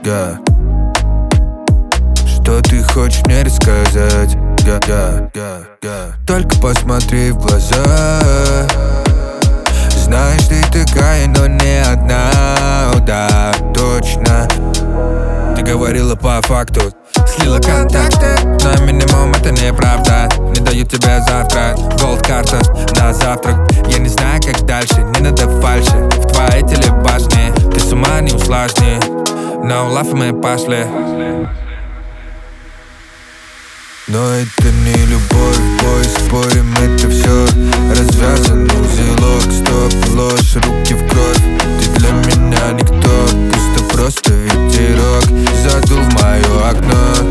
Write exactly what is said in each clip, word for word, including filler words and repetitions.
га. Что ты хочешь мне рассказать? Га, га, га, га. Только посмотри в глаза. Знаешь, ты такая, но не одна. О, да, точно. Ты говорила по факту, слила контакты, но минимум это неправда. Не даю тебе завтра голд-карта на завтрак. Я не знаю, как дальше, не надо фальши в твоей телебашне. Ты с ума не усложни, но лафы мы пошли. Но это не любовь, бой, спорим, это все развязан узелок, стоп, ложь, руки в кровь. Ты для меня никто, пусто просто ветерок задул в мое окно.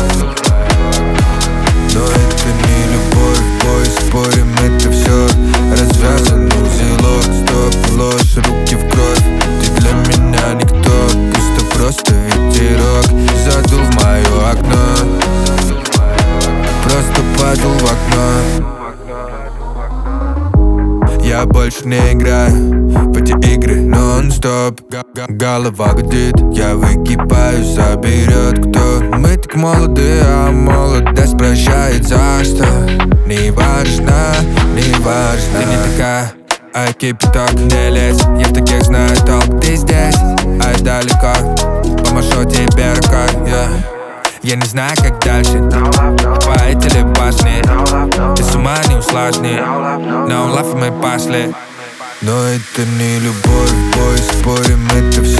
Но это не любовь, бой, спорим, это все развязан узелок, стоп, ложь, руки в кровь. Ты для меня никто, пусто просто ветерок задул в мое окно. Просто падал в окно. Я больше не играю в эти игры нон-стоп. Голова гудит, я выгибаюсь, заберет кто. Мы так молоды, а молодость прощает за что. Не важно, не важно. Ты не такая, ай, кипяток, не лезь. Я в таких знаю толк, ты здесь, ай, далеко. Помашу тебе рукой, yeah. Я не знаю, как дальше в твоей телебашне. Ты с ума не усложни, но лафы мы пошли. Но это не любовь, бой, спорим, это все